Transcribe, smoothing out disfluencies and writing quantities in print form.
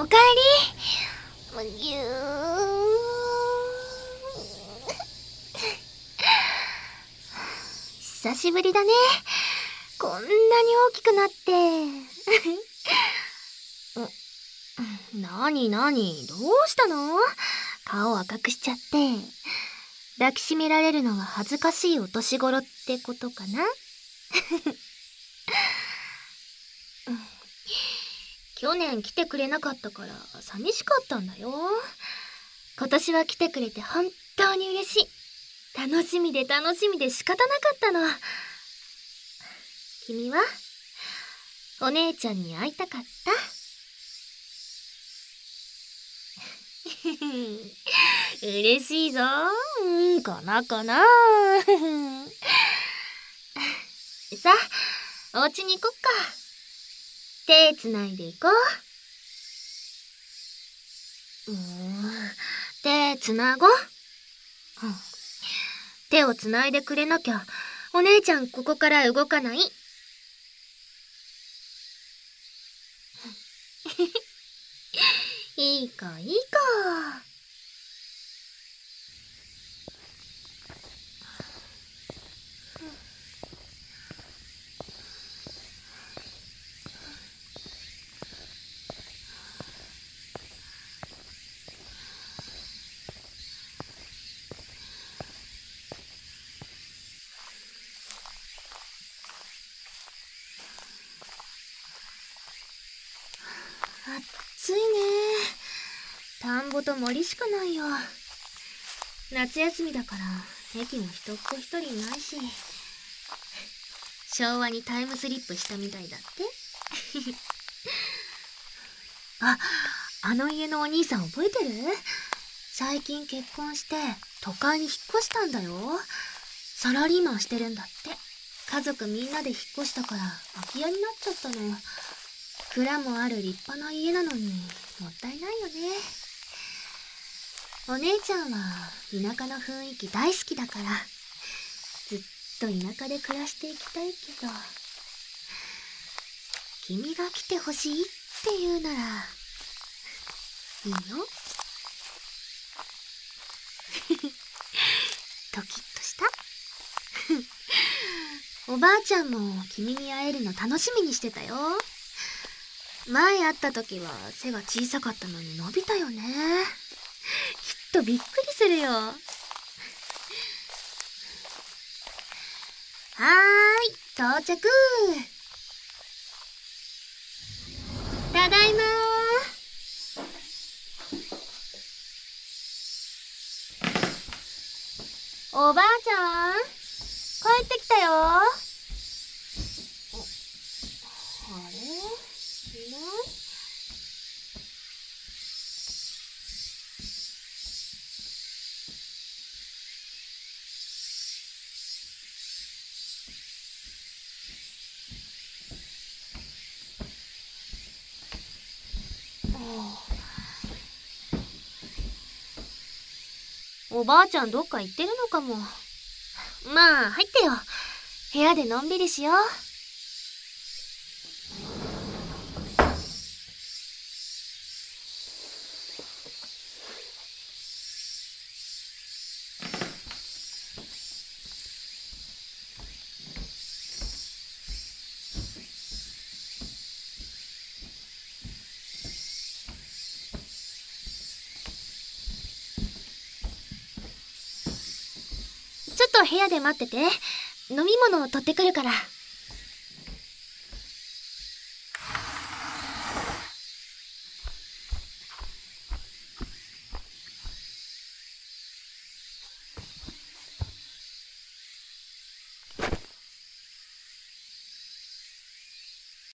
かえり。ぎゅー。久しぶりだね。こんなに大きくなって。なになに、どうしたの？顔赤くしちゃって。抱きしめられるのは恥ずかしいお年頃ってことかな？去年来てくれなかったから寂しかったんだよ。今年は来てくれて本当に嬉しい。楽しみで楽しみで仕方なかったの。君は？お姉ちゃんに会いたかった？嬉しいぞ。かなかな。さあ、お家に行こっか。手つないで行こう。手つなごう。手をつないでくれなきゃ、お姉ちゃんここから動かない。いい子いい子。暑いね。田んぼと森しかないよ。夏休みだから駅も人っ子一人いないし、昭和にタイムスリップしたみたいだって。あの家のお兄さん覚えてる？最近結婚して都会に引っ越したんだよ。サラリーマンしてるんだって。家族みんなで引っ越したから空き家になっちゃったの。蔵もある立派な家なのにもったいないよね。お姉ちゃんは田舎の雰囲気大好きだから、ずっと田舎で暮らしていきたいけど、君が来てほしいって言うならいいよ。ドキッとした。おばあちゃんも君に会えるの楽しみにしてたよ。前会った時は背が小さかったのに伸びたよね。きっとびっくりするよ。はーい、到着。ただいまー。おばあちゃん、帰ってきたよ。あれ？いない？おばあちゃんどっか行ってるのかも。まあ入ってよ。部屋でのんびりしよう。ちょっと部屋で待ってて。飲み物を取ってくるから。